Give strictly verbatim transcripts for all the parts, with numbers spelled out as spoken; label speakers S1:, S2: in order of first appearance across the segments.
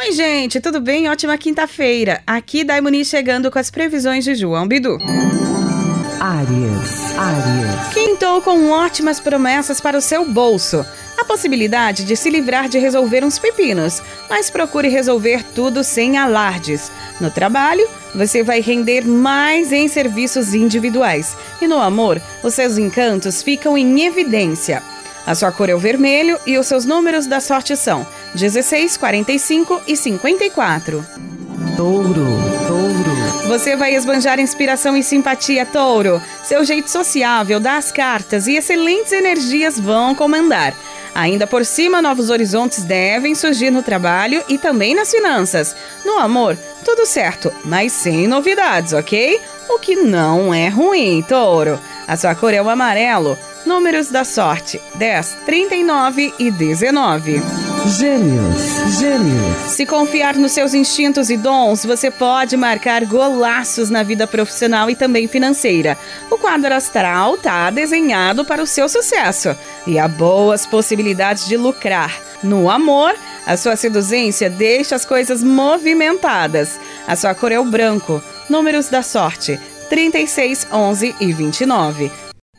S1: Oi, gente, tudo bem? Ótima quinta-feira. Aqui Daimoni chegando com as previsões de João Bidu.
S2: Áries, Áries.
S1: Quintou com ótimas promessas para o seu bolso. A possibilidade de se livrar de resolver uns pepinos, mas procure resolver tudo sem alardes. No trabalho, você vai render mais em serviços individuais. E no amor, os seus encantos ficam em evidência. A sua cor é o vermelho e os seus números da sorte são dezesseis, quarenta e cinco e cinquenta e quatro.
S2: Touro, Touro.
S1: Você vai esbanjar inspiração e simpatia, Touro. Seu jeito sociável, das cartas e excelentes energias vão comandar. Ainda por cima, novos horizontes devem surgir no trabalho e também nas finanças. No amor, tudo certo, mas sem novidades, ok? O que não é ruim, Touro. A sua cor é o amarelo. Números da sorte: dez, trinta e nove e dezenove.
S2: Gêmeos, Gêmeos.
S1: Se confiar nos seus instintos e dons, você pode marcar golaços na vida profissional e também financeira. O quadro astral está desenhado para o seu sucesso e há boas possibilidades de lucrar. No amor, a sua seduzência deixa as coisas movimentadas. A sua cor é o branco. Números da sorte: trinta e seis, onze e vinte e nove.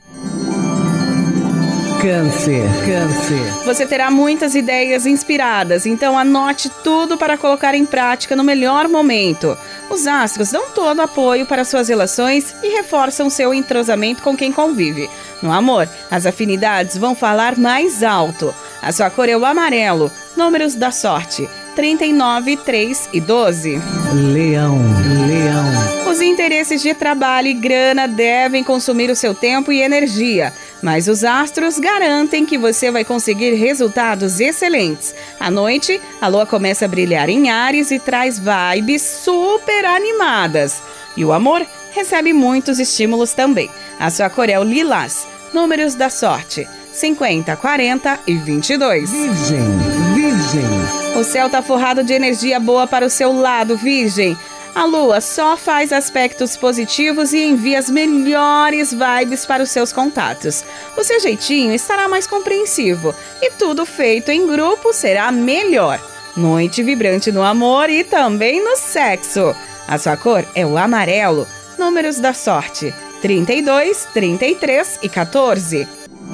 S2: Câncer, Câncer.
S1: Você terá muitas ideias inspiradas, então anote tudo para colocar em prática no melhor momento. Os astros dão todo apoio para suas relações e reforçam seu entrosamento com quem convive. No amor, as afinidades vão falar mais alto. A sua cor é o amarelo. Números da sorte: trinta e nove, três e doze.
S2: Leão, Leão.
S1: Os interesses de trabalho e grana devem consumir o seu tempo e energia, mas os astros garantem que você vai conseguir resultados excelentes. À noite, a lua começa a brilhar em Áries e traz vibes super animadas. E o amor recebe muitos estímulos também. A sua cor é o lilás. Números da sorte: cinquenta, quarenta e vinte e dois.
S2: Virgem, Virgem.
S1: O céu tá forrado de energia boa para o seu lado, Virgem. A lua só faz aspectos positivos e envia as melhores vibes para os seus contatos. O seu jeitinho estará mais compreensivo e tudo feito em grupo será melhor. Noite vibrante no amor e também no sexo. A sua cor é o amarelo. Números da sorte: trinta e dois, trinta e três e quatorze.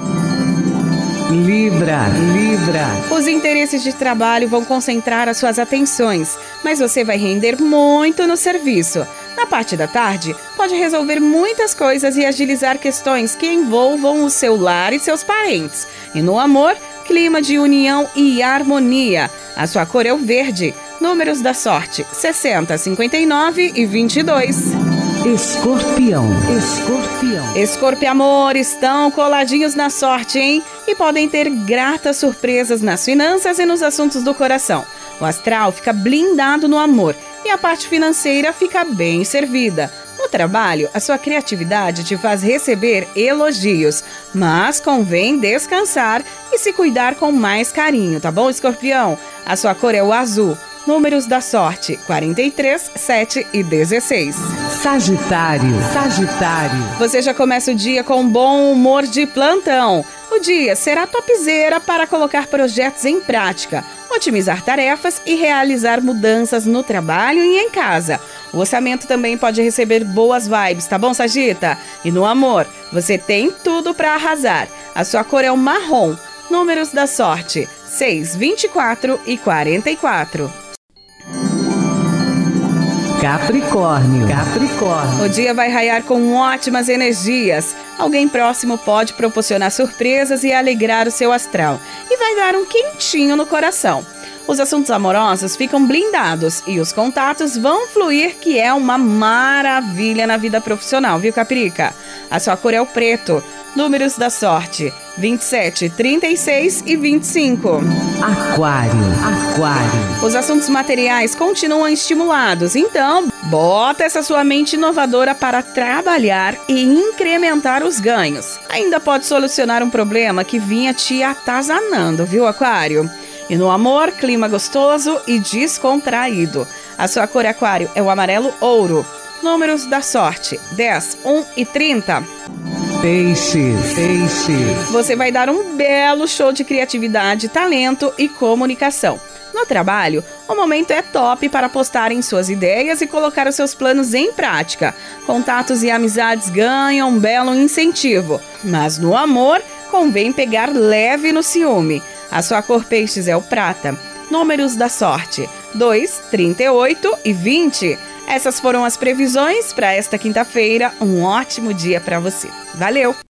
S2: Libra, Libra.
S1: Os interesses de trabalho vão concentrar as suas atenções, mas você vai render muito no serviço. Na parte da tarde, pode resolver muitas coisas e agilizar questões que envolvam o seu lar e seus parentes. E no amor, clima de união e harmonia. A sua cor é o verde. Números da sorte: sessenta, cinquenta e nove e vinte e dois.
S2: Escorpião, Escorpião.
S1: Escorpiamor estão coladinhos na sorte, hein? E podem ter gratas surpresas nas finanças e nos assuntos do coração. O astral fica blindado no amor e a parte financeira fica bem servida. No trabalho, a sua criatividade te faz receber elogios, mas convém descansar e se cuidar com mais carinho, tá bom, Escorpião? A sua cor é o azul. Números da sorte: quarenta e três, sete e dezesseis.
S2: Sagitário, Sagitário.
S1: Você já começa o dia com bom humor de plantão. O dia será topzera para colocar projetos em prática, otimizar tarefas e realizar mudanças no trabalho e em casa. O orçamento também pode receber boas vibes, tá bom, Sagita? E no amor, você tem tudo para arrasar. A sua cor é o marrom. Números da sorte: seis, vinte e quatro e quarenta e quatro.
S2: Capricórnio, Capricórnio.
S1: O dia vai raiar com ótimas energias. Alguém próximo pode proporcionar surpresas e alegrar o seu astral. E vai dar um quentinho no coração. Os assuntos amorosos ficam blindados e os contatos vão fluir, que é uma maravilha na vida profissional, viu, Caprica? A sua cor é o preto. Números da sorte: vinte e sete, trinta e seis e vinte e cinco.
S2: Aquário, Aquário.
S1: Os assuntos materiais continuam estimulados, então bota essa sua mente inovadora para trabalhar e incrementar os ganhos. Ainda pode solucionar um problema que vinha te atazanando, viu, Aquário? E no amor, clima gostoso e descontraído. A sua cor, Aquário, é o amarelo ouro. Números da sorte: dez, um e trinta.
S2: Peixes, Peixes.
S1: Você vai dar um belo show de criatividade, talento e comunicação. No trabalho, o momento é top para postarem suas ideias e colocar os seus planos em prática. Contatos e amizades ganham um belo incentivo. Mas no amor, convém pegar leve no ciúme. A sua cor peixes é o prata. Números da sorte: dois, trinta e oito e vinte. Essas foram as previsões para esta quinta-feira. Um ótimo dia para você. Valeu!